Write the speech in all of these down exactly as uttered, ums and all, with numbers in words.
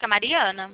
Mariana.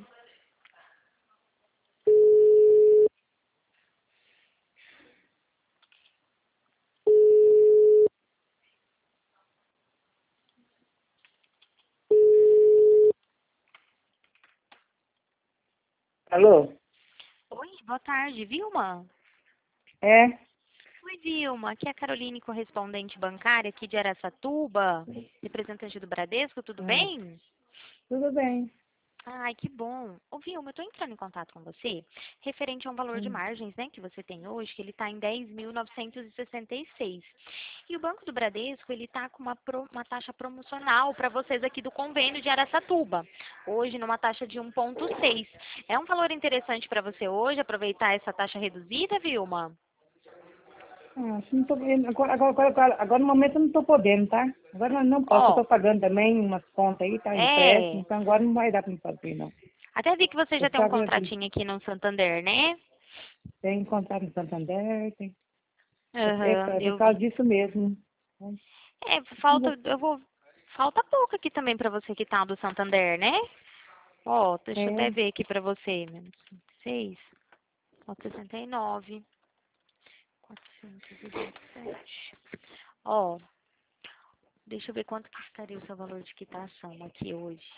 Alô? Oi, boa tarde, Vilma? É? Oi, Vilma. Aqui é a Caroline, correspondente bancária aqui de Araçatuba, representante do Bradesco, tudo Ah, bem? tudo bem. Ai, que bom. Ô, Vilma, eu estou entrando em contato com você referente a um valor de Hum. margens, né, que você tem hoje, que ele está em dez mil novecentos e sessenta e seis. E o Banco do Bradesco, ele está com uma, pro- uma taxa promocional para vocês aqui do convênio de Araçatuba, hoje numa taxa de um vírgula seis. É um valor interessante para você hoje aproveitar essa taxa reduzida, Vilma? Ah, acho que não tô podendo. Agora, agora, agora, agora, agora no momento eu não estou podendo, tá? Agora eu não posso, eu Ó, estou pagando também umas contas aí, tá? Empréstimo, é. então agora não vai dar para me fazer, não. Até vi que você Eu já tem um estava aqui, contratinho aqui no Santander, né? tem contato no Santander, tem. É, é Aham, pra- é por eu causa vi. disso mesmo. É, Não vou- falta, eu vou, falta pouco aqui também pra você que tá do Santander, né? Ó, deixa eu até É, ver aqui pra você. Seis, quatrocentos e sessenta e nove, quatrocentos e vinte e sete. Ó, deixa eu ver quanto que estaria o seu valor de quitação aqui hoje.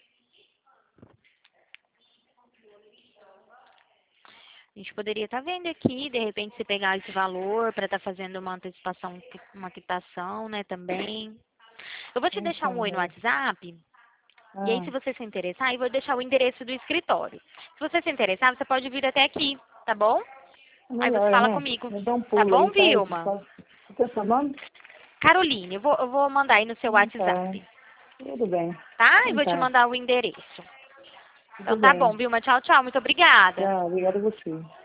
A gente poderia estar vendo aqui, de repente, você pegar esse valor para estar fazendo uma antecipação, uma quitação, né, também. Eu vou te deixar um então, oi no é. WhatsApp. E aí, Ah, se você se interessar, eu vou deixar o endereço do escritório. Se você se interessar, você pode vir até aqui, tá bom? é Aí você melhor, fala né? comigo. Eu dou um Tá pulo bom, aí, tá? Eu Vilma? só- O que é seu nome? Caroline, eu vou, eu vou mandar aí no seu Ah, tá. WhatsApp, Tudo bem. tá? E Então vou te tá. mandar o endereço. Tudo Então tá bom, bem. Vilma. Tchau, tchau. Muito obrigada. Tchau, obrigada a você.